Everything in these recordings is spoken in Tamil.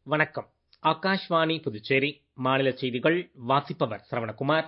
வணக்கம். ஆகாஷ்வாணி புதுச்சேரி மாநில செய்திகள் வாசிப்பவர் சரவணகுமார்.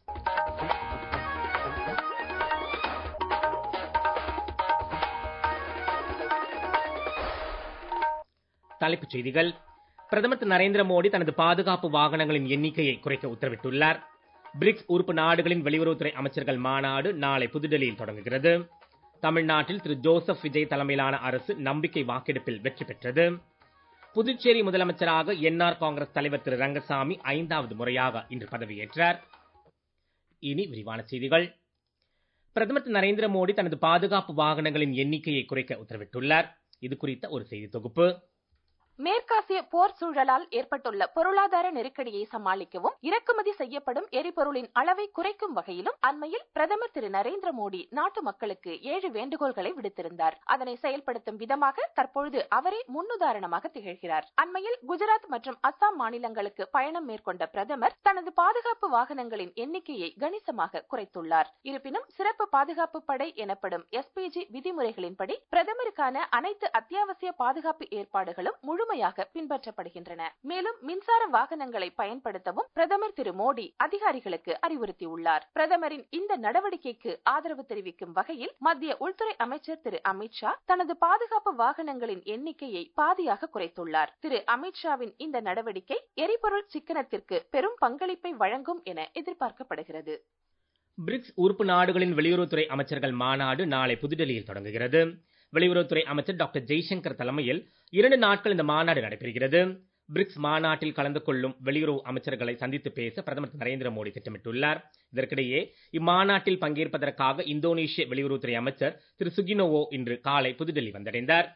தலைப்புச் செய்திகள். பிரதமர் திரு நரேந்திர மோடி தனது பாதுகாப்பு வாகனங்களின் எண்ணிக்கையை குறைக்க உத்தரவிட்டுள்ளார். பிரிக்ஸ் உறுப்பு நாடுகளின் வெளியுறவுத்துறை அமைச்சர்கள் மாநாடு நாளை புதுடெல்லியில் தொடங்குகிறது. தமிழ்நாட்டில் திரு ஜோசப் விஜய் தலைமையிலான அரசு நம்பிக்கை வாக்கெடுப்பில் வெற்றி பெற்றது. புதுச்சேரி முதலமைச்சராக என்ஆர் காங்கிரஸ் தலைவர் திரு ரங்கசாமி 5வது முறையாக இன்று பதவியேற்றார். இனி விரிவான செய்திகள். பிரதமர் திரு நரேந்திர மோடி தனது பாதுகாப்பு வாகனங்களின் எண்ணிக்கையை குறைக்க உத்தரவிட்டுள்ளார். இது குறித்த ஒரு செய்தி தொகுப்பு. மேற்காசிய போர் சூழலால் ஏற்பட்டுள்ள பொருளாதார நெருக்கடியை சமாளிக்கவும் இறக்குமதி செய்யப்படும் எரிபொருளின் அளவை குறைக்கும் வகையிலும் அண்மையில் பிரதமர் திரு நரேந்திர மோடி நாட்டு மக்களுக்கு 7 வேண்டுகோள்களை விடுத்திருந்தார். அதனை செயல்படுத்தும் விதமாக தற்பொழுது அவரே முன்னுதாரணமாக திகழ்கிறார். அண்மையில் குஜராத் மற்றும் அஸ்ஸாம் மாநிலங்களுக்கு பயணம் மேற்கொண்ட பிரதமர் தனது பாதுகாப்பு வாகனங்களின் எண்ணிக்கையை கணிசமாக குறைத்துள்ளார். இருப்பினும் சிறப்பு பாதுகாப்பு படை எனப்படும் SPG விதிமுறைகளின்படி பிரதமருக்கான அனைத்து அத்தியாவசிய பாதுகாப்பு ஏற்பாடுகளும் முழுமையாக பின்பற்றப்படுகின்றன. மேலும் மின்சார வாகனங்களை பயன்படுத்தவும் பிரதமர் திரு மோடி அதிகாரிகளுக்கு அறிவுறுத்தியுள்ளார். பிரதமரின் இந்த நடவடிக்கைக்கு ஆதரவு தெரிவிக்கும் வகையில் மத்திய உள்துறை அமைச்சர் திரு அமித்ஷா தனது பாதுகாப்பு வாகனங்களின் எண்ணிக்கையை பாதியாக குறைத்துள்ளார். திரு அமித்ஷாவின் இந்த நடவடிக்கை எரிபொருள் சிக்கனத்திற்கு பெரும் பங்களிப்பை வழங்கும் என எதிர்பார்க்கப்படுகிறது. பிரிக்ஸ் உறுப்பு நாடுகளின் வெளியுறவுத்துறை அமைச்சர்கள் மாநாடு நாளை புதுடெல்லியில் தொடங்குகிறது. வெளியுறவுத்துறை அமைச்சர் டாக்டர் ஜெய்சங்கர் தலைமையில் 2 நாட்கள் இந்த மாநாடு நடைபெறுகிறது. பிரிக்ஸ் மாநாட்டில் கலந்து கொள்ளும் வெளியுறவு அமைச்சர்களை சந்தித்து பேச பிரதமர் நரேந்திர மோடி திட்டமிட்டுள்ளார். இதற்கிடையே இம்மாநாட்டில் பங்கேற்பதற்காக இந்தோனேஷிய வெளியுறவுத்துறை அமைச்சர் திரு சுகினோவோ இன்று காலை புதுடெல்லி வந்தடைந்தார்.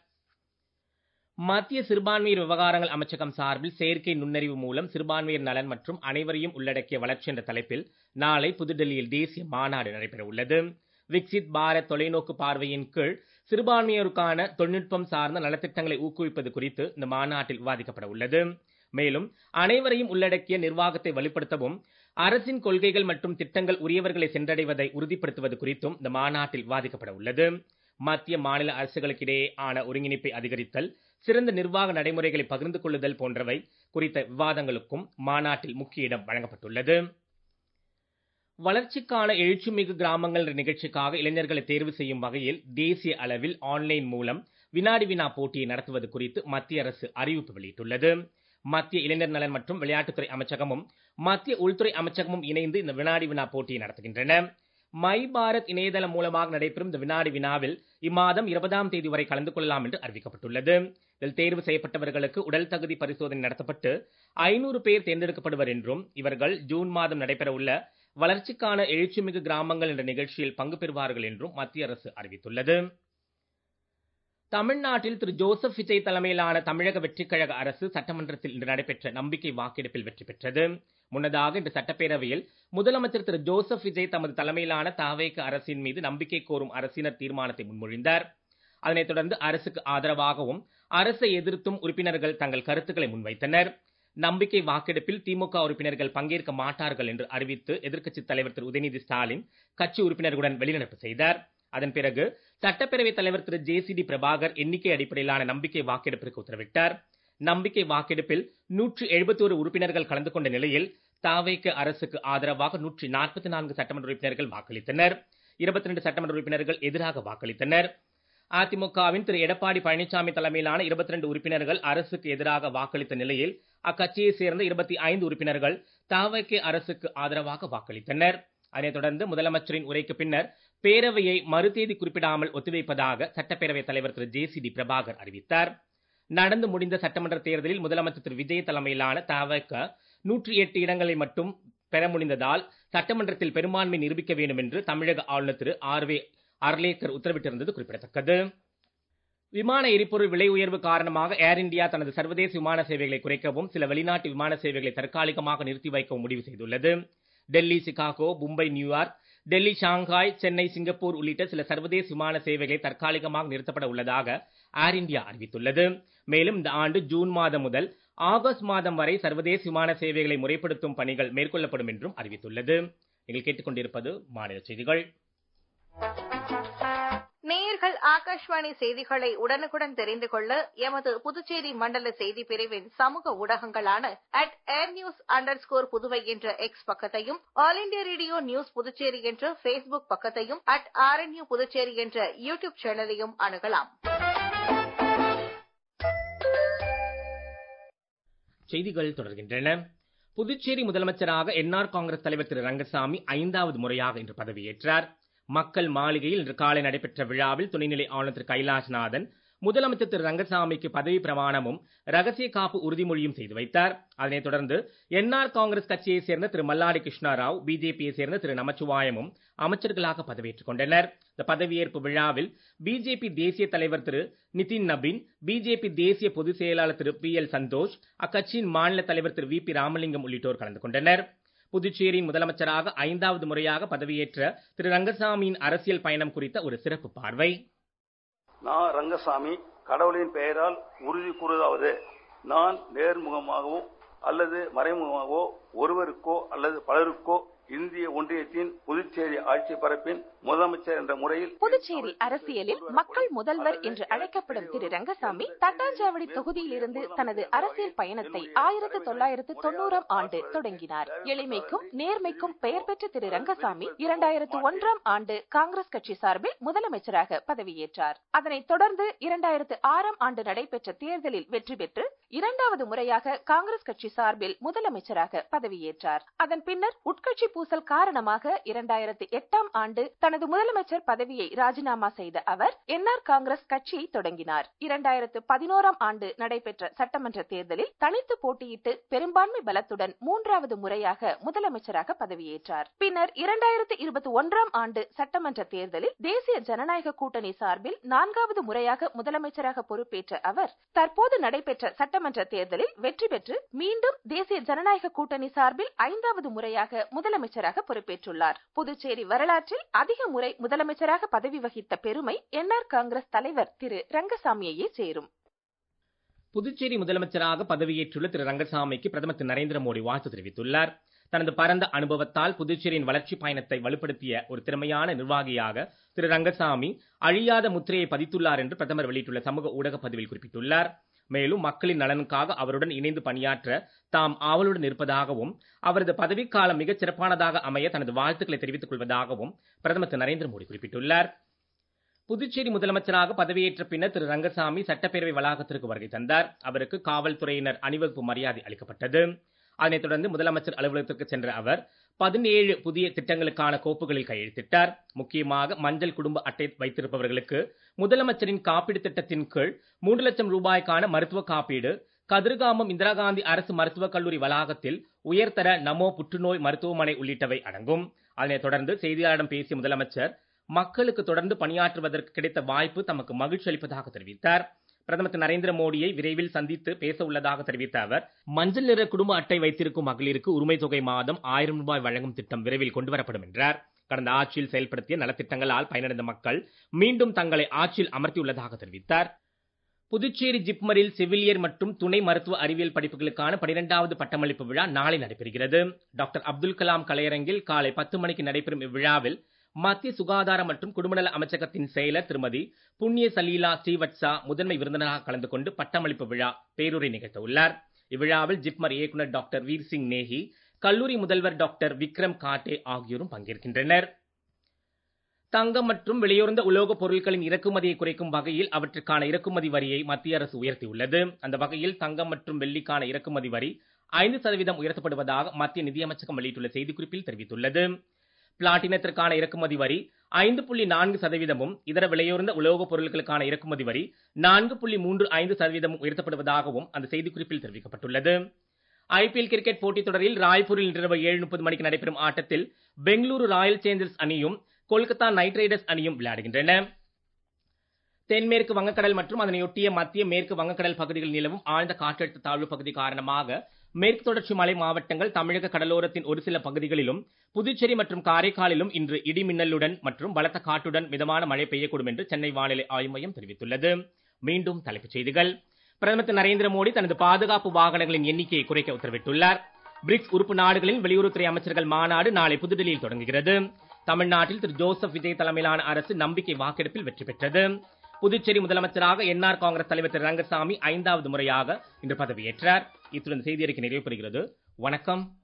மத்திய சிறுபான்மையர் விவகாரங்கள் அமைச்சகம் சார்பில் செயற்கை நுண்ணறிவு மூலம் சிறுபான்மையர் நலன் மற்றும் அனைவரையும் உள்ளடக்கிய வளர்ச்சி என்ற தலைப்பில் நாளை புதுடெல்லியில் தேசிய மாநாடு நடைபெற உள்ளது. விக்சித் பாரத் தொலைநோக்கு பார்வையின் கீழ் சிறுபான்மையோருக்கான தொழில்நுட்பம் சார்ந்த நலத்திட்டங்களை ஊக்குவிப்பது குறித்து இந்த மாநாட்டில் விவாதிக்கப்பட உள்ளது. மேலும் அனைவரையும் உள்ளடக்கிய நிர்வாகத்தை வலுப்படுத்தவும் அரசின் கொள்கைகள் மற்றும் திட்டங்கள் உரியவர்களை சென்றடைவதை உறுதிப்படுத்துவது குறித்தும் இந்த மாநாட்டில் விவாதிக்கப்பட உள்ளது. மத்திய மாநில அரசுகளுக்கிடையே ஆன ஒருங்கிணைப்பை அதிகரித்தல், சிறந்த நிர்வாக நடைமுறைகளை பகிர்ந்து கொள்ளுதல் போன்றவை குறித்த விவாதங்களுக்கும் மாநாட்டில் முக்கிய இடம் வழங்கப்பட்டுள்ளது. வளர்ச்சிக்கான எழுச்சிமிகு கிராமங்கள் என்ற நிகழ்ச்சிக்காக இளைஞர்களை தேர்வு செய்யும் வகையில் தேசிய அளவில் ஆன்லைன் மூலம் வினாடி வினா போட்டியை நடத்துவது குறித்து மத்திய அரசு அறிவிப்பு வெளியிட்டுள்ளது. மத்திய இளைஞர் நலன் மற்றும் விளையாட்டுத்துறை அமைச்சகமும் மத்திய உள்துறை அமைச்சகமும் இணைந்து இந்த வினாடி வினா போட்டியை நடத்துகின்றன. மை பாரத் இணையதளம் மூலமாக நடைபெறும் இந்த வினாடி வினாவில் இம்மாதம் 20ஆம் தேதி வரை கலந்து கொள்ளலாம் என்று அறிவிக்கப்பட்டுள்ளது. இதில் தேர்வு செய்யப்பட்டவர்களுக்கு உடல் தகுதி பரிசோதனை நடத்தப்பட்டு 500 பேர் தேர்ந்தெடுக்கப்படுவர் என்றும் இவர்கள் ஜூன் மாதம் நடைபெற உள்ள வளர்ச்சிக்கான எழுச்சிமிகு கிராமங்கள் என்ற நிகழ்ச்சியில் பங்கு பெறுவார்கள் என்றும் மத்திய அரசு அறிவித்துள்ளது. தமிழ்நாட்டில் திரு ஜோசப் விஜய் தலைமையிலான தமிழக வெற்றிக் கழக அரசு சட்டமன்றத்தில் இன்று நடைபெற்ற நம்பிக்கை வாக்கெடுப்பில் வெற்றி பெற்றது. முன்னதாக இன்று சட்டப்பேரவையில் முதலமைச்சர் திரு ஜோசப் விஜய் தமது தலைமையிலான தவேக அரசின் மீது நம்பிக்கை கோரும் அரசினர் தீர்மானத்தை முன்மொழிந்தார். அதனைத் தொடர்ந்து அரசுக்கு ஆதரவாகவும் அரசை எதிர்த்தும் உறுப்பினர்கள் தங்கள் கருத்துக்களை முன்வைத்தனர். நம்பிக்கை வாக்கெடுப்பில் திமுக உறுப்பினர்கள் பங்கேற்க மாட்டார்கள் என்று அறிவித்து எதிர்க்கட்சித் தலைவர் திரு உதயநிதி ஸ்டாலின் கட்சி உறுப்பினர்களுடன் வெளிநடப்பு செய்தார். அதன் பிறகு சட்டப்பேரவைத் தலைவர் திரு JCD பிரபாகர் எண்ணிக்கை அடிப்படையிலான நம்பிக்கை வாக்கெடுப்பிற்கு உத்தரவிட்டார். நம்பிக்கை வாக்கெடுப்பில் 171 உறுப்பினர்கள் கலந்து கொண்ட நிலையில் தவேக அரசுக்கு ஆதரவாக 144 சட்டமன்ற உறுப்பினர்கள் வாக்களித்தனர். 22 சட்டமன்ற உறுப்பினர்கள் எதிராக வாக்களித்தனர். அதிமுகவின் திரு எடப்பாடி பழனிசாமி தலைமையிலான 22 உறுப்பினர்கள் அரசுக்கு எதிராக வாக்களித்த நிலையில் அக்கட்சியை சேர்ந்த 25 உறுப்பினர்கள் தவேக அரசுக்கு ஆதரவாக வாக்களித்தனர். அதனைத் தொடர்ந்து முதலமைச்சரின் உரைக்கு பின்னர் பேரவையை மறுதேதி குறிப்பிடாமல் ஒத்திவைப்பதாக சட்டப்பேரவைத் தலைவர் திரு JCD பிரபாகர் அறிவித்தார். நடந்து முடிந்த சட்டமன்ற தேர்தலில் முதலமைச்சர் திரு விஜய் தலைமையிலான தவேக 108 இடங்களை மட்டும் பெற முடிந்ததால் சட்டமன்றத்தில் பெரும்பான்மை நிரூபிக்க வேண்டும் என்று தமிழக ஆளுநர் திரு RV அர்லேக்கர் உத்தரவிட்டிருந்தது குறிப்பிடத்தக்கது. விமான எரிபொருள் விலை உயர்வு காரணமாக ஏர் இந்தியா தனது சர்வதேச விமான சேவைகளை குறைக்கவும் சில வெளிநாட்டு விமான சேவைகளை தற்காலிகமாக நிறுத்தி வைக்கவும் முடிவு செய்துள்ளது. Delhi, Chicago, Mumbai, New York, Delhi, Shanghai, Chennai, Singapore உள்ளிட்ட சில சர்வதேச விமான சேவைகளை தற்காலிகமாக நிறுத்தப்பட உள்ளதாக ஏர் இந்தியா அறிவித்துள்ளது. மேலும் இந்த ஆண்டு ஜூன் மாதம் முதல் ஆகஸ்ட் மாதம் வரை சர்வதேச விமான சேவைகளை முறைப்படுத்தும் பணிகள் மேற்கொள்ளப்படும் என்றும் அறிவித்துள்ளது. நீங்கள் கேட்டுக்கொண்டிருப்பது மாநில செய்திகள். நேயர்கள் ஆகாஷ்வாணி செய்திகளை உடனுக்குடன் தெரிந்து கொள்ள எமது புதுச்சேரி மண்டல செய்தி பிரிவின் சமூக ஊடகங்களான @airnews_புதுவை என்ற எக்ஸ் பக்கத்தையும், All India Radio news Puducherry என்ற Facebook பக்கத்தையும், @RNU புதுச்சேரி என்ற யூடியூப் சேனலையும் அணுகலாம். செய்திகள் தொடர்கின்றன. புதுச்சேரி முதலமைச்சராக என்ஆர் காங்கிரஸ் தலைவர் திரு ரங்கசாமி 5வது முறையாக இன்று பதவியேற்றார். மக்கள் மாளிகையில் இன்று காலை நடைபெற்ற விழாவில் துணைநிலை ஆளுநர் திரு கைலாஷ்நாதன் முதலமைச்சர் திரு ரங்கசாமிக்கு பதவி பிரமாணமும் ரகசிய காப்பு உறுதிமொழியும் செய்து வைத்தார். அதனைத் தொடர்ந்து என்ஆர் காங்கிரஸ் கட்சியைச் சேர்ந்த திரு மல்லாடி கிருஷ்ணாராவ், பிஜேபியை சேர்ந்த திரு நமச்சிவாயமும் அமைச்சர்களாக பதவியேற்றுக் கொண்டனர். இந்த பதவியேற்பு விழாவில் பிஜேபி தேசிய தலைவர் திரு நிதின் நபீன், பிஜேபி தேசிய பொதுச் செயலாளர் திரு PL சந்தோஷ், அக்கட்சியின் மாநில தலைவர் திரு VP ராமலிங்கம் உள்ளிட்டோர் கலந்து கொண்டனர். புதுச்சேரியின் முதலமைச்சராக 5வது முறையாக பதவியேற்ற திரு ரங்கசாமியின் அரசியல் பயணம் குறித்த ஒரு சிறப்பு பார்வை. நான் ரங்கசாமி, கடவுளின் பெயரால் உறுதி கூறுவதாவது, நான் நேர்முகமாகவோ அல்லது மறைமுகமாகவோ ஒருவருக்கோ அல்லது பலருக்கோ இந்திய ஒன்றியத்தின் புதுச்சேரி ஆட்சி பரப்பின் முதலமைச்சர் என்ற முறையில் புதுச்சேரி அரசியலில் மக்கள் முதல்வர் என்று அழைக்கப்படும் திரு ரங்கசாமி தட்டாஞ்சாவடி தொகுதியிலிருந்து தனது அரசியல் பயணத்தை 1990ஆம் ஆண்டு தொடங்கினார். எளிமைக்கும் நேர்மைக்கும் பெயர் பெற்ற திரு ரங்கசாமி 2001ஆம் ஆண்டு காங்கிரஸ் கட்சி சார்பில் முதலமைச்சராக பதவியேற்றார். அதனைத் தொடர்ந்து 2006ஆம் ஆண்டு நடைபெற்ற தேர்தலில் வெற்றி பெற்று 2வது முறையாக காங்கிரஸ் கட்சி சார்பில் முதலமைச்சராக பதவியேற்றார். அதன் பின்னர் உட்கட்சி பூசல் காரணமாக 2008ஆம் ஆண்டு தனது முதலமைச்சர் பதவியை ராஜினாமா செய்த அவர் என்ஆர் காங்கிரஸ் கட்சியை தொடங்கினார். 2011ஆம் ஆண்டு நடைபெற்ற சட்டமன்ற தேர்தலில் தனித்து போட்டியிட்டு பெரும்பான்மை பலத்துடன் 3வது முறையாக முதலமைச்சராக பதவியேற்றார். பின்னர் 2021ஆம் ஆண்டு சட்டமன்ற தேர்தலில் தேசிய ஜனநாயக கூட்டணி சார்பில் 4வது முறையாக முதலமைச்சராக பொறுப்பேற்ற அவர் தற்போது நடைபெற்ற சட்டமன்ற தேர்தலில் வெற்றி பெற்று மீண்டும் தேசிய ஜனநாயக கூட்டணி சார்பில் 5வது முறையாக முதலமைச்சராக பொறுப்பேற்றுள்ளார். புதுச்சேரி வரலாற்றில் அதிக முறை முதலமைச்சராக பதவி வகித்த பெருமை என்ஆர் காங்கிரஸ் தலைவர் திரு ரங்கசாமியையே சேரும். புதுச்சேரி முதலமைச்சராக பதவியேற்றுள்ள திரு ரங்கசாமிக்கு பிரதமர் திரு நரேந்திர மோடி வாழ்த்து தெரிவித்துள்ளார். தனது பரந்த அனுபவத்தால் புதுச்சேரியின் வளர்ச்சி பயணத்தை வலுப்படுத்திய ஒரு திறமையான நிர்வாகியாக திரு ரங்கசாமி அழியாத முத்திரையை பதித்துள்ளார் என்று பிரதமர் வெளியிட்டுள்ள சமூக ஊடக பதிவில் குறிப்பிட்டுள்ளார். மேலும் மக்களின் நலனுக்காக அவருடன் இணைந்து பணியாற்ற தாம் ஆவலுடன் இருப்பதாகவும் அவரது பதவிக்காலம் மிகச் சிறப்பானதாக அமைய தனது வாழ்த்துக்களை தெரிவித்துக் கொள்வதாகவும் பிரதமர் திரு நரேந்திர மோடி குறிப்பிட்டுள்ளார். புதுச்சேரி முதலமைச்சராக பதவியேற்ற பின்னர் திரு ரங்கசாமி சட்டப்பேரவை வளாகத்திற்கு வருகை தந்தார். அவருக்கு காவல்துறையினர் அணிவகுப்பு மரியாதை அளிக்கப்பட்டது. அதனைத் தொடர்ந்து முதலமைச்சர் அலுவலகத்திற்கு சென்ற அவர் 17 புதிய திட்டங்களுக்கான கோப்புகளில் கையெழுத்திட்டார். முக்கியமாக மஞ்சள் குடும்ப அட்டை வைத்திருப்பவர்களுக்கு முதலமைச்சரின் காப்பீடு திட்டத்தின் கீழ் 3 லட்சம் ரூபாய்க்கான மருத்துவ காப்பீடு, கதிர்காமம் இந்திரா காந்தி அரசு மருத்துவக் கல்லூரி வளாகத்தில் உயர்தர நமோ புற்றுநோய் மருத்துவமனை உள்ளிட்டவை அடங்கும். அதனைத் தொடர்ந்து செய்தியாளரிடம் பேசிய முதலமைச்சர் மக்களுக்கு தொடர்ந்து பணியாற்றுவதற்கு கிடைத்த வாய்ப்பு தமக்கு மகிழ்ச்சி அளிப்பதாக தெரிவித்தார். பிரதமர் திரு நரேந்திர மோடியை விரைவில் சந்தித்து பேச உள்ளதாக தெரிவித்த அவர் மஞ்சள் நிற குடும்ப அட்டை வைத்திருக்கும் மகளிருக்கு உரிமை தொகை மாதம் 1000 ரூபாய் வழங்கும் திட்டம் விரைவில் கொண்டுவரப்படும் என்றார். கடந்த ஆட்சியில் செயல்படுத்திய நலத்திட்டங்களால் பயனடைந்த மக்கள் மீண்டும் தங்களை ஆட்சியில் அமர்த்தியுள்ளதாக தெரிவித்தார். புதுச்சேரி ஜிப்மரில் செவிலியர் மற்றும் துணை மருத்துவ அறிவியல் படிப்புகளுக்கான 12வது பட்டமளிப்பு விழா நாளை நடைபெறுகிறது. டாக்டர் அப்துல் கலாம் கலையரங்கில் காலை 10 மணிக்கு நடைபெறும் இவ்விழாவில் மத்திய சுகாதார மற்றும் குடும்பநல அமைச்சகத்தின் செயலர் திருமதி புண்ணிய சலீலா ஸ்ரீவத்சா முதன்மை விருந்தினராக கலந்து கொண்டு பட்டமளிப்பு விழா பேருரை நிகழ்த்த உள்ளார். இவ்விழாவில் ஜிப்மர் இயக்குநர் டாக்டர் வீர் சிங் நேஹி, கல்லூரி முதல்வர் டாக்டர் விக்ரம் காட்டே ஆகியோரும் பங்கேற்கின்றனர். தங்கம் மற்றும் விலையுயர்ந்த உலோகப் பொருட்களின் இறக்குமதியை குறைக்கும் வகையில் அவற்றுக்கான இறக்குமதி வரியை மத்திய அரசு உயர்த்தியுள்ளது. அந்த வகையில் தங்கம் மற்றும் வெள்ளிக்கான இறக்குமதி வரி 5% உயர்த்தப்படுவதாக மத்திய நிதியமைச்சகம் வெளியிட்டுள்ள செய்திக்குறிப்பில் தெரிவித்துள்ளது. பிளாட்டினத்திற்கான இறக்குமதி வரி 5.4%, இதர விலையுயர்ந்த உலோகப் பொருட்களுக்கான இறக்குமதி வரி 4.35% உயர்த்தப்படுவதாகவும் அந்த செய்திக்குறிப்பில் தெரிவிக்கப்பட்டுள்ளது. IPL கிரிக்கெட் போட்டித் தொடரில் ராய்ப்பூரில் இரவு 7:30 மணிக்கு நடைபெறும் ஆட்டத்தில் பெங்களூரு ராயல் சேலஞ்சர்ஸ் அணியும் கொல்கத்தா நைட் ரைடர்ஸ் அணியும் விளையாடுகின்றன. தென்மேற்கு வங்கக்கடல் மற்றும் அதனையொட்டிய மத்திய மேற்கு வங்கக்கடல் பகுதிகளில் நிலவும் ஆழ்ந்த காற்றழுத்த தாழ்வு பகுதி காரணமாக மேற்கு தொடர்ச்சி மலை மாவட்டங்கள், தமிழக கடலோரத்தின் ஒரு சில பகுதிகளிலும், புதுச்சேரி மற்றும் காரைக்காலிலும் இன்று இடி மின்னலுடன் மற்றும் பலத்த காற்றுடன் மிதமான மழை பெய்யக்கூடும் என்று சென்னை வானிலை ஆய்வு மையம் தெரிவித்துள்ளது. மீண்டும் தலைப்புச் செய்திகள். பிரதமர் திரு நரேந்திர மோடி தனது பாதுகாப்பு வாகனங்களின் எண்ணிக்கையை குறைக்க உத்தரவிட்டுள்ளார். பிரிக்ஸ் உறுப்பு நாடுகளின் வெளியுறவுத்துறை அமைச்சர்கள் மாநாடு நாளை புதுடெல்லியில் தொடங்குகிறது. தமிழ்நாட்டில் திரு ஜோசப் விஜய் தலைமையிலான அரசு நம்பிக்கை வாக்கெடுப்பில் வெற்றி பெற்றது. புதுச்சேரி முதலமைச்சராக என்ஆர் காங்கிரஸ் தலைவர் திரு ரங்கசாமி 5வது முறையாக இன்று பதவியேற்றார். இத்துடன் செய்தியறிக்கை நிறைவு பெறுகிறது. வணக்கம்.